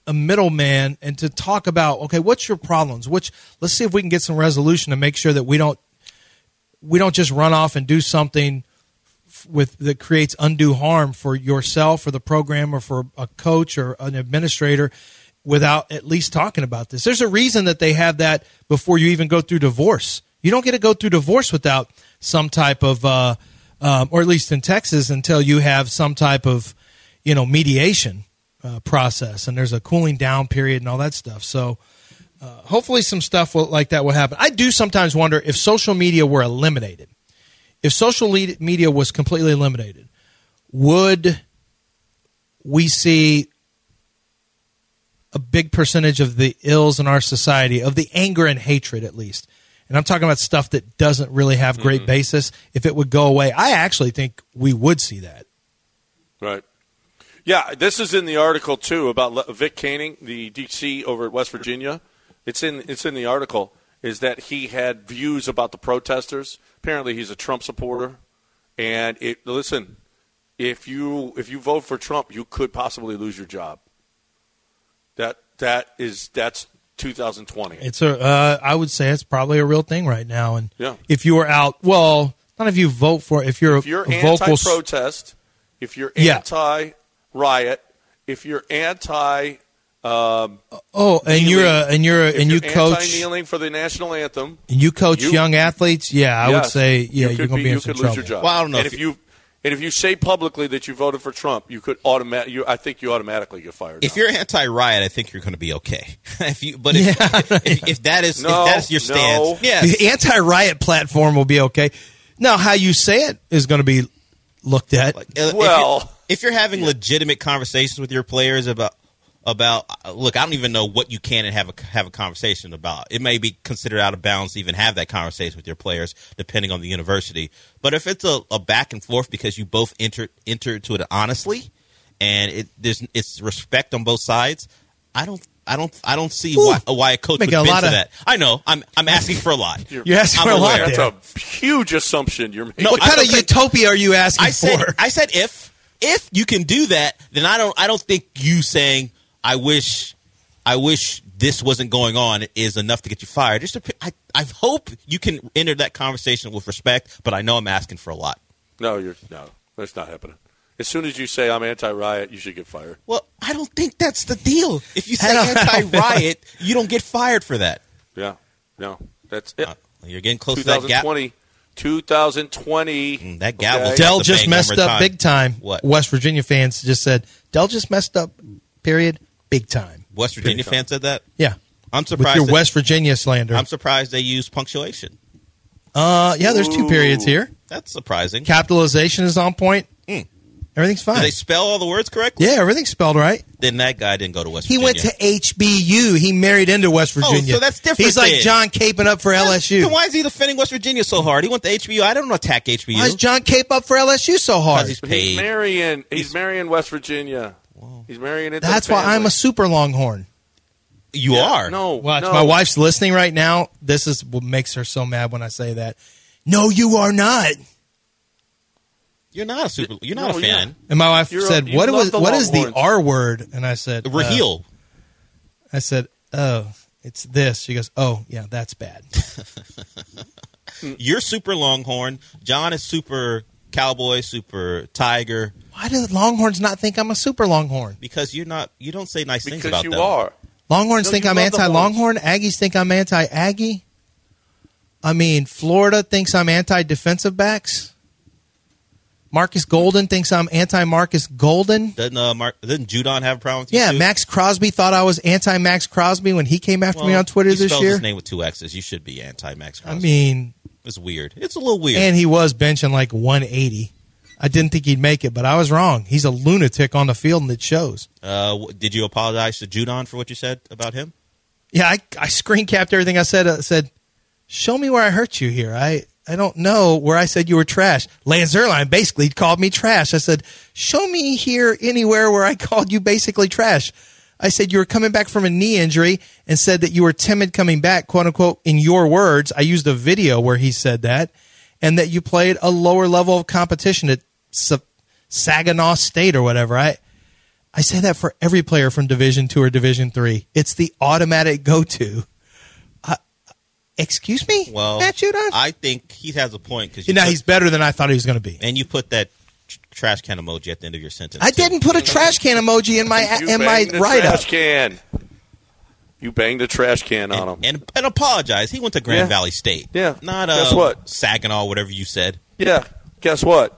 D: a middleman and to talk about, okay, what's your problems? Let's see if we can get some resolution to make sure that we don't just run off and do something that creates undue harm for yourself or the program or for a coach or an administrator without at least talking about this. There's a reason that they have that before you even go through divorce. You don't get to go through divorce without some type of, or at least in Texas, until you have some type of, mediation process, and there's a cooling down period and all that stuff. So hopefully some stuff like that will happen. I do sometimes wonder if social media were eliminated. If social media was completely eliminated, would we see a big percentage of the ills in our society, of the anger and hatred at least? And I'm talking about stuff that doesn't really have great basis. If it would go away, I actually think we would see that.
C: Right. Yeah, this is in the article, too, about Vic Koenning, the D.C. over at West Virginia. It's in the article, is that he had views about the protesters. Apparently he's a Trump supporter. And listen, if you vote for Trump, you could possibly lose your job. That's 2020.
D: I would say it's probably a real thing right now. And
C: yeah.
D: If you are out, well, not if you vote for it. If you're
C: anti-protest, if you're anti-riot, if you're anti
D: and you coach
C: anti-kneeling for the national anthem,
D: and you coach young athletes, I would say you're going to be in some trouble.
C: Lose your job.
E: Well, I don't know.
C: And if you say publicly that you voted for Trump, you could I think you automatically get fired.
E: If you're anti-riot, I think you're going to be okay. If that is your stance,
D: the anti-riot platform will be okay. Now, how you say it is going to be looked at.
E: If you're having legitimate conversations with your players about look, I don't even know what you can and have a conversation about. It may be considered out of bounds to even have that conversation with your players, depending on the university. But if it's a back and forth because you both enter to it honestly, and it's respect on both sides, I don't see why a coach would bend to that. I know I'm asking for a lot.
D: You're asking for a lot.
C: That's a huge assumption you're making.
D: What kind of utopia are you asking for?
E: I said if you can do that, then I don't think you saying I wish this wasn't going on is enough to get you fired. I hope you can enter that conversation with respect, but I know I'm asking for a lot.
C: No, that's not happening. As soon as you say I'm anti-riot, you should get fired.
E: Well, I don't think that's the deal. If you say anti-riot, you don't get fired for that.
C: Yeah, no, that's it.
E: You're getting close to that gap.
C: 2020.
E: That gavel.
C: Okay.
D: Dell just messed up big time.
E: What?
D: West Virginia fans just said Dell just messed up. Period. Big time.
E: West Virginia fans said that?
D: Yeah.
E: I'm surprised.
D: With your West Virginia slander.
E: I'm surprised they use punctuation.
D: There's two periods here.
E: That's surprising.
D: Capitalization is on point. Everything's fine.
E: Did they spell all the words correctly?
D: Yeah, everything's spelled right.
E: Then that guy didn't go to West Virginia.
D: He went to HBU. He married into West Virginia.
E: Oh, so that's different.
D: He's like John caping up for LSU.
E: Then why is he defending West Virginia so hard? He went to HBU. I don't attack HBU.
D: Why is John cape up for LSU so hard?
E: He's paid.
C: He's marrying West Virginia. Whoa. He's marrying into
D: That's why I'm a super Longhorn.
E: You are?
C: No.
D: Watch, my wife's listening right now. This is what makes her so mad when I say that. No, you are not.
E: You're not a fan.
D: Yeah. And my wife said, "What is the R word?" And I said,
E: "Raheel."
D: I said, "Oh, it's this." She goes, "Oh, yeah, that's bad."
E: You're super Longhorn. John is super Cowboy, super Tiger.
D: Why do the Longhorns not think I'm a super Longhorn?
E: Because you don't say nice things about them.
C: Because you are.
D: Longhorns think I'm anti-Longhorn. Aggies think I'm anti-Aggie. I mean, Florida thinks I'm anti-defensive backs. Marcus Golden thinks I'm anti-Marcus Golden.
E: Doesn't Judon have a problem with you?
D: Yeah,
E: too?
D: Max Crosby thought I was anti-Max Crosby when he came after me on Twitter this year.
E: He spells his name with two X's. You should be anti-Max Crosby.
D: I mean,
E: it's weird. It's a little weird.
D: And he was benching like 180. I didn't think he'd make it, but I was wrong. He's a lunatic on the field, and it shows.
E: Did you apologize to Judon for what you said about him?
D: Yeah, I screen capped everything I said. Said, show me where I hurt you here. I don't know where I said you were trash. Lance Zierlein basically called me trash. I said, show me here anywhere where I called you basically trash. I said you were coming back from a knee injury and said that you were timid coming back, quote unquote, in your words. I used a video where he said that, and that you played a lower level of competition at Saginaw State or whatever. I say that for every player from Division II or Division III. It's the automatic go-to. Excuse me,
E: well,
D: Matt Judon?
E: I think he has a point because
D: he's better than I thought he was going to be.
E: And you put that trash can emoji at the end of your sentence.
D: I didn't put a trash can emoji in my write-up.
C: Trash can. You banged a trash can on him
E: and apologize. He went to Grand Valley State.
C: Yeah.
E: Not
C: guess what?
E: Saginaw, whatever you said.
C: Yeah. Guess what?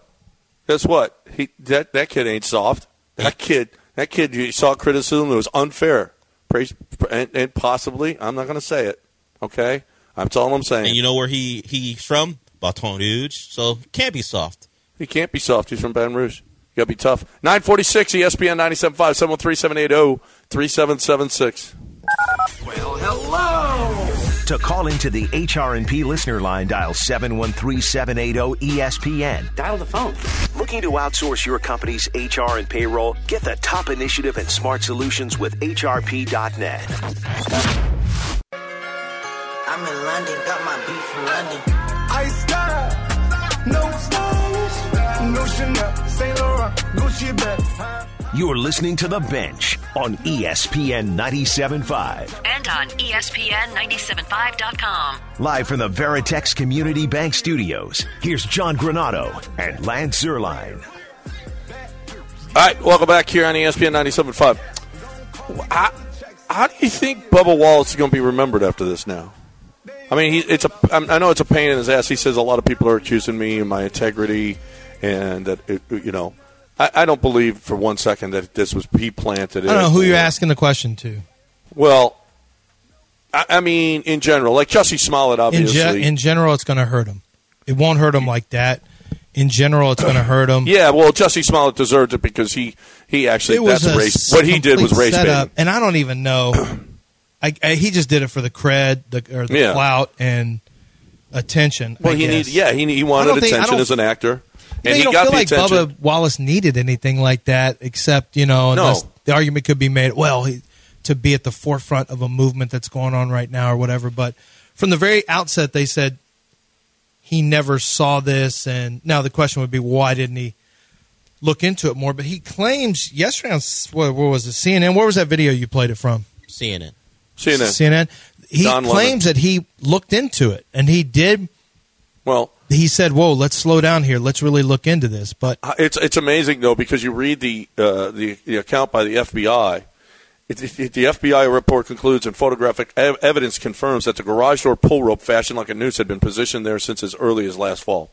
C: That kid ain't soft. That kid. You saw criticism that was unfair, and possibly I'm not going to say it. Okay. That's all I'm saying.
E: And you know where he's from? Baton Rouge. So he can't be soft.
C: He can't be soft. He's from Baton Rouge. You got to be tough. 946 ESPN 97.5 713-780-3776.
A: Well, hello. To call into the HR&P listener line, dial 713-780-ESPN.
F: Dial the phone.
A: Looking to outsource your company's HR and payroll? Get the top initiative and smart solutions with HRP.net.
I: I'm in London, got my beat from London.
K: I style, no stylish, no Chanel, Saint Laurent, Gucci bag.
A: You're listening to The Bench on ESPN 97.5.
L: And on ESPN975.com.
A: Live from the Veritex Community Bank Studios, here's John Granato and Lance Zierlein.
C: All right, welcome back here on ESPN 97.5. How do you think Bubba Wallace is going to be remembered after this now? I mean, I know it's a pain in his ass. He says a lot of people are accusing me of my integrity, and that I don't believe for 1 second that this was he planted it.
D: I don't know who you're asking the question to.
C: Well, I mean, in general, like Jussie Smollett, obviously.
D: In general, it's going to hurt him. It won't hurt him like that. In general, it's going to hurt him.
C: Yeah, well, Jussie Smollett deserved it because he actually what he did was race baiting.
D: And I don't even know. He just did it for the cred, the clout, and attention.
C: Well, he wanted attention as an actor, and he
D: don't
C: got
D: feel
C: the
D: like
C: attention.
D: Bubba Wallace needed anything like that, except unless the argument could be made. Well, to be at the forefront of a movement that's going on right now, or whatever. But from the very outset, they said he never saw this, and now the question would be, why didn't he look into it more? But he claims yesterday on where was it? CNN. Where was that video you played it from?
E: CNN.
D: He claims that he looked into it, and he did.
C: Well,
D: he said, "Whoa, let's slow down here. Let's really look into this." But
C: it's amazing though, because you read the account by the FBI. The FBI report concludes, and photographic evidence confirms that the garage door pull rope fashioned like a noose had been positioned there since as early as last fall.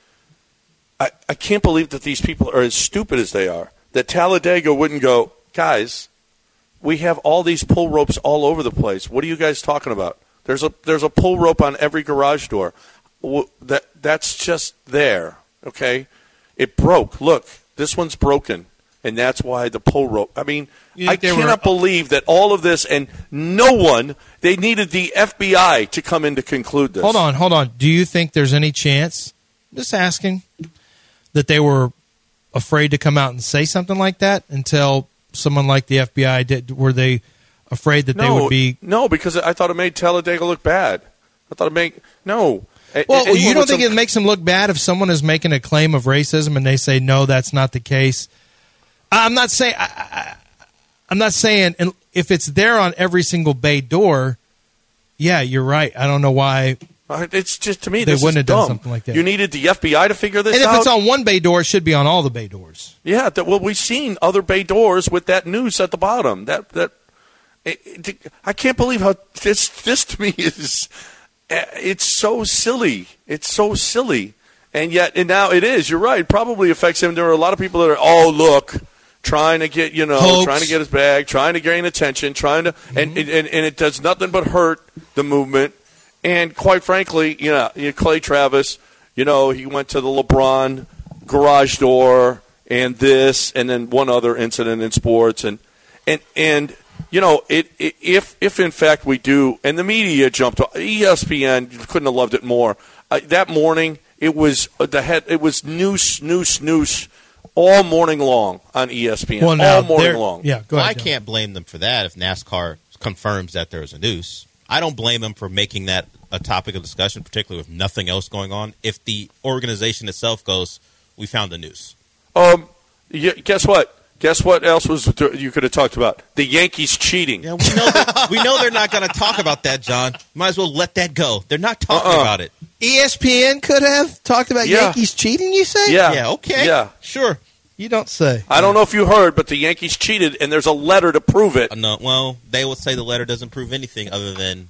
C: I can't believe that these people are as stupid as they are. That Talladega wouldn't go, guys. We have all these pull ropes all over the place. What are you guys talking about? There's a pull rope on every garage door. That's just there, okay? It broke. Look, this one's broken, and that's why the pull rope. I mean, I cannot believe that all of this and no one. They needed the FBI to come in to conclude this.
D: Hold on. Do you think there's any chance? Just asking that they were afraid to come out and say something like that until someone like the FBI did? Were they afraid that they would be?
C: No, because I thought it made Talladega look bad. I thought it made no.
D: Well, you don't think it makes them look bad if someone is making a claim of racism and they say no, that's not the case? I'm not saying. I'm not saying. And if it's there on every single bay door, yeah, you're right. I don't know why.
C: It's just, to me,
D: they
C: this
D: wouldn't
C: is
D: have
C: dumb.
D: done something like that.
C: You needed the FBI to figure this out.
D: And if it's on one bay door, it should be on all the bay doors.
C: Yeah, well, we've seen other bay doors with that noose at the bottom. I can't believe how this to me is. It's so silly. It's so silly, and now it is. You're right. It probably affects him. There are a lot of people that are trying to get trying to get his bag, trying to gain attention, and it does nothing but hurt the movement. And quite frankly, Clay Travis, he went to the LeBron garage door and this, and then one other incident in sports, and if in fact we do, and the media jumped, ESPN couldn't have loved it more. That morning, it was noose all morning long on ESPN.
D: Well, now,
C: all morning long.
D: Yeah, go ahead.
E: I can't blame them for that if NASCAR confirms that there's a noose. I don't blame them for making that a topic of discussion, particularly with nothing else going on. If the organization itself goes, we found a noose.
C: Guess what? Guess what else you could have talked about? The Yankees cheating.
E: Yeah, we know they're not going to talk about that, John. Might as well let that go. They're not talking about it.
D: ESPN could have talked about Yankees cheating, you say?
E: Yeah, okay.
C: Yeah.
E: Sure.
D: You don't say.
C: I don't know if you heard, but the Yankees cheated, and there's a letter to prove it.
E: No, well, they will say the letter doesn't prove anything other than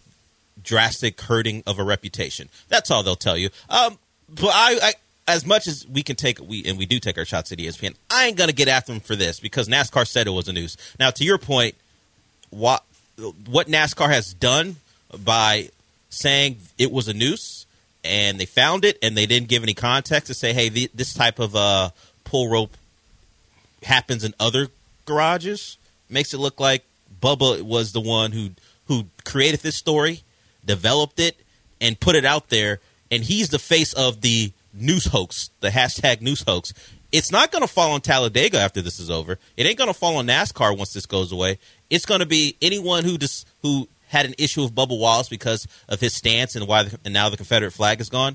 E: drastic hurting of a reputation. That's all they'll tell you. But I as much as we can take, we do take our shots at ESPN, I ain't going to get after them for this because NASCAR said it was a noose. Now, to your point, what NASCAR has done by saying it was a noose and they found it and they didn't give any context to say, hey, this type of pull rope happens in other garages, makes it look like Bubba was the one who created this story, developed it, and put it out there, and he's the face of the noose hoax, the hashtag noose hoax. It's not going to fall on Talladega after this is over. It ain't going to fall on NASCAR once this goes away. It's going to be anyone who had an issue with Bubba Wallace because of his stance and now the Confederate flag is gone,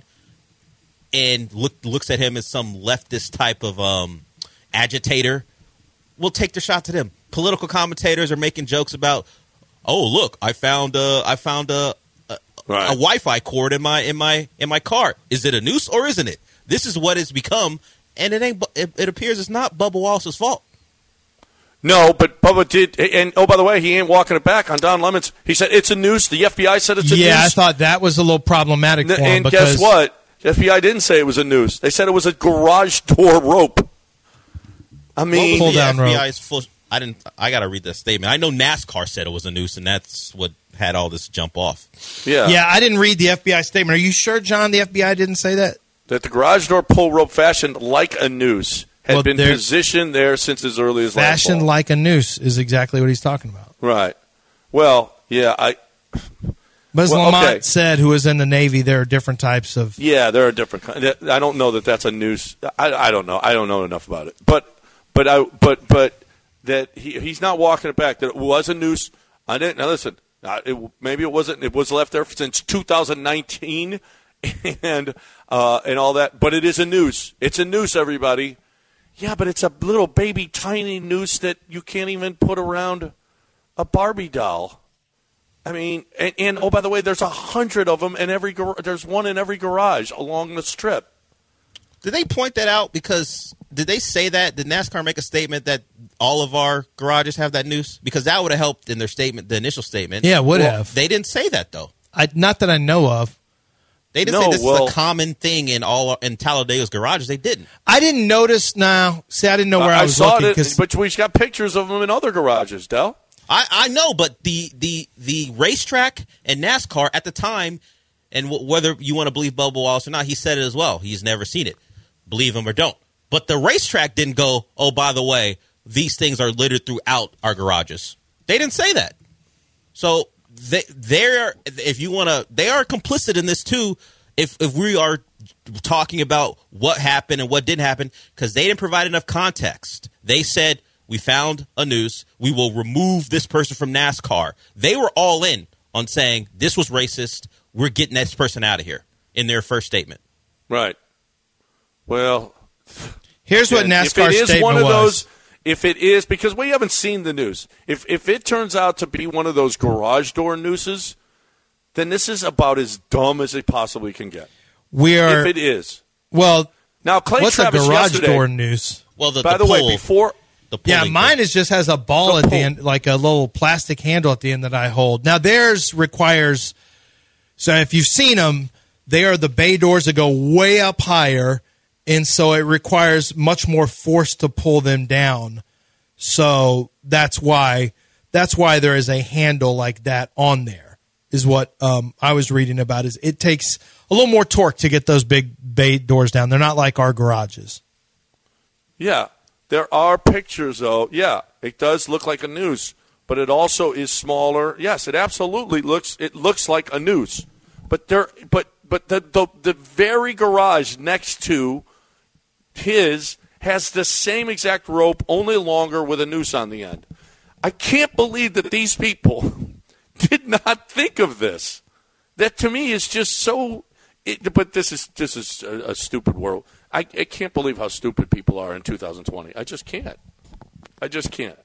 E: and looks at him as some leftist type of agitator. We'll take the shot to them. Political commentators are making jokes about, oh look, I found a Wi-Fi cord in my car. Is it a noose or isn't it? This is what it's become, and it appears it's not Bubba Wallace's fault.
C: No, but Bubba did, and oh, by the way, he ain't walking it back on Don Lemons. He said it's a noose. The FBI said it's a noose.
D: Yeah, I thought that was a little problematic for him.
C: And guess what? The FBI didn't say it was a noose. They said it was a garage door rope. I mean,
E: pull down rope. FBI's full. I got to read this statement. I know NASCAR said it was a noose, and that's what had all this jump off.
D: Yeah, I didn't read the FBI statement. Are you sure, John, the FBI didn't say that?
C: That the garage door pull rope fashioned like a noose had been positioned there since as early as last fall.
D: Fashioned like a noose is exactly what he's talking about.
C: Right. Well, yeah,
D: But as Lamont said, who was in the Navy, there are different types of...
C: Yeah, there are different kinds. I don't know that that's a noose. I don't know. I don't know enough about it. But that he's not walking it back. That it was a noose. I didn't. Now listen. Maybe it wasn't. It was left there since 2019, and all that. But it is a noose. It's a noose, everybody. Yeah, but it's a little baby tiny noose that you can't even put around a Barbie doll. I mean, and oh, by the way, there's 100 of them in there's one in every garage along the strip.
E: Did they point that out? Because did they say that? Did NASCAR make a statement that all of our garages have that noose? Because that would have helped in their statement, the initial statement.
D: Yeah, it would have.
E: They didn't say that though.
D: Not that I know of.
E: They didn't say this is a common thing in Talladega's garages. They didn't.
D: I didn't notice. Now, see, I didn't know where I was looking.
C: But we've got pictures of them in other garages, Del.
E: I know, but the racetrack and NASCAR at the time, and whether you want to believe Bubba Wallace or not, he said it as well. He's never seen it. Believe him or don't. But the racetrack didn't go, oh, by the way, these things are littered throughout our garages. They didn't say that. So they're complicit in this too. If we are talking about what happened and what didn't happen, because they didn't provide enough context. They said, we found a noose. We will remove this person from NASCAR. They were all in on saying this was racist. We're getting this person out of here in their first statement.
C: Right. Well,
D: here's what NASCAR's statement was.
C: If it is, because we haven't seen the noose, if it turns out to be one of those garage door nooses, then this is about as dumb as it possibly can get. If it is.
D: Well,
C: now Clay
D: what's
C: Travis
D: a garage
C: yesterday,
D: door noose?
E: Well,
C: by the way, before.
D: Mine just has a ball at the end, like a little plastic handle at the end that I hold. Now theirs requires, so if you've seen them, they are the bay doors that go way up higher, and so it requires much more force to pull them down. So that's why there is a handle like that on there, is what I was reading about. Is it takes a little more torque to get those big bay doors down. They're not like our garages.
C: Yeah. There are pictures, though. Yeah, it does look like a noose, but it also is smaller. Yes, it absolutely looks like a noose. But the very garage next to his has the same exact rope, only longer, with a noose on the end. I can't believe that these people did not think of this. That to me is just so. But this is a stupid world. I can't believe how stupid people are in 2020. I just can't. I just can't.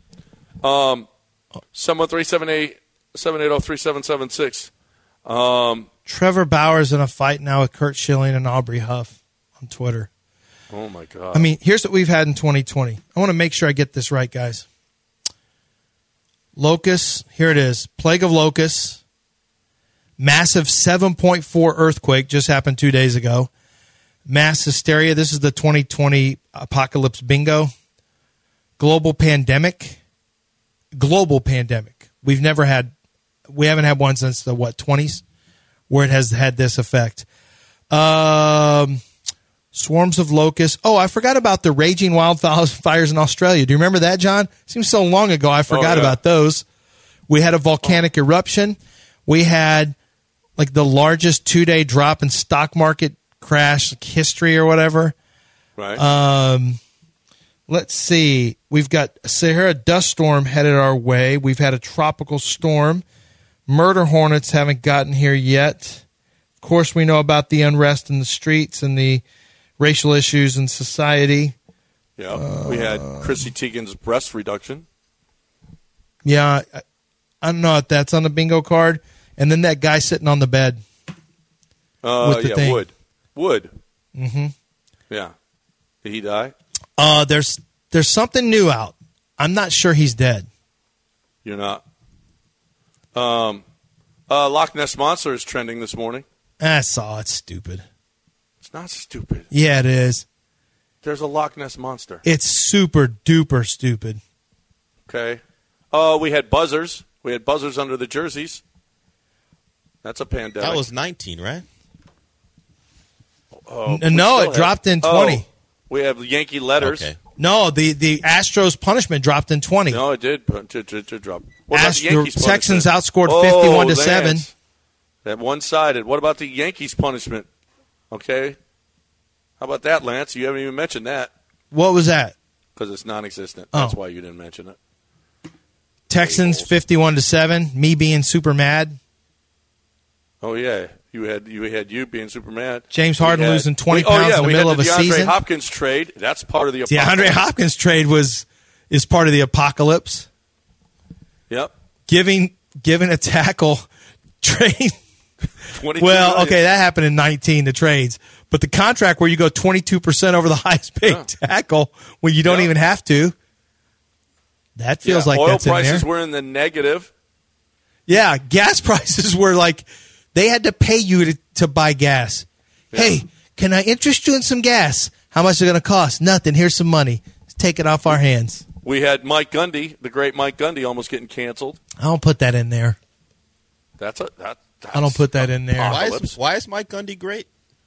C: 713-780-3776.
D: Trevor Bauer's in a fight now with Kurt Schilling and Aubrey Huff on Twitter.
C: Oh, my God.
D: I mean, here's what we've had in 2020. I want to make sure I get this right, guys. Locusts, here it is. Plague of locusts. Massive 7.4 earthquake just happened 2 days ago. Mass hysteria. This is the 2020 apocalypse bingo. Global pandemic. We haven't had one since the 20s where it has had this effect. Swarms of locusts. Oh, I forgot about the raging wildfires in Australia. Do you remember that, John? Seems so long ago. I forgot about those. We had a volcanic eruption. We had like the largest 2-day drop in stock market crash history or whatever.
C: Right.
D: Let's see. We've got a Sahara dust storm headed our way. We've had a tropical storm. Murder hornets haven't gotten here yet. Of course, we know about the unrest in the streets and the racial issues in society.
C: Yeah, we had Chrissy Teigen's breast reduction.
D: Yeah, I don't know if that's on the bingo card. And then that guy sitting on the bed. With the thing.
C: Wood.
D: Mm-hmm.
C: Yeah. Did he die?
D: There's something new out. I'm not sure he's dead.
C: You're not. Loch Ness Monster is trending this morning.
D: I saw it. Stupid.
C: It's not stupid.
D: Yeah, it is.
C: There's a Loch Ness Monster.
D: It's super duper stupid.
C: Okay. We had buzzers. We had buzzers under the jerseys. That's a pandemic.
E: That was 19, right?
D: No, it dropped in 20.
C: We have Yankee letters.
E: Okay.
D: No, the Astros punishment dropped in 20.
C: No, it did drop. What about the Yankees
D: Texans
C: punishment?
D: outscored 51-7.
C: That one-sided. What about the Yankees punishment? Okay. How about that, Lance? You haven't even mentioned that.
D: What was that?
C: Because it's non-existent. That's why you didn't mention it.
D: Texans 51-7. Me being super mad.
C: Oh yeah, you had you being super mad.
D: James Harden losing 20 pounds in the middle of a season.
C: DeAndre Hopkins trade. That's part of the apocalypse.
D: DeAndre Hopkins trade is part of the apocalypse.
C: Yep.
D: Giving a tackle trade. Well, okay, that happened in 19, the trades. But the contract where you go 22% over the highest paid tackle when you don't even have to. That feels like that's in there.
C: Oil prices were in the negative.
D: Yeah, gas prices were like they had to pay you to buy gas. Yeah. Hey, can I interest you in some gas? How much is it going to cost? Nothing. Here's some money. Let's take it off our hands.
C: We had Mike Gundy, the great Mike Gundy, almost getting canceled.
D: I don't put that in there.
C: That's
D: I don't put that in there.
E: Why is Mike Gundy great?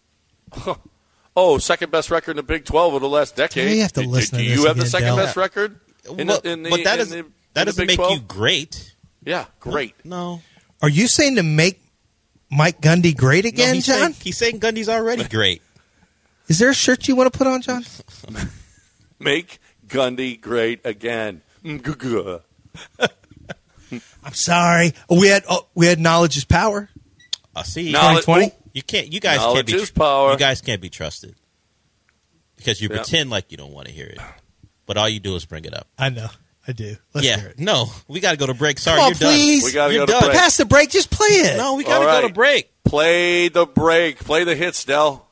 C: Second best record in the Big 12 over the last decade.
D: You have to listen to this.
C: Do you have the
D: again,
C: second
D: Del.
C: best record?
E: But that doesn't make you great.
C: Yeah, great.
E: No.
D: Are you saying to make Mike Gundy great again, John?
E: He's saying Gundy's already great.
D: Is there a shirt you want to put on, John?
C: Make Gundy great again.
D: I'm sorry. We had knowledge is power.
E: See,
D: 2020.
E: You guys
C: knowledge
E: can't be
C: is power.
E: You guys can't be trusted because you pretend like you don't want to hear it, but all you do is bring it up.
D: I know. I do. Let's hear it.
E: No, we got to go to break. Sorry,
D: Come on,
E: you're done.
D: please.
C: We got to go
E: You're
C: to
E: done.
C: break.
D: Pass the break. Just play it.
E: No, we got to go to break.
C: Play the break. Play the hits, Del.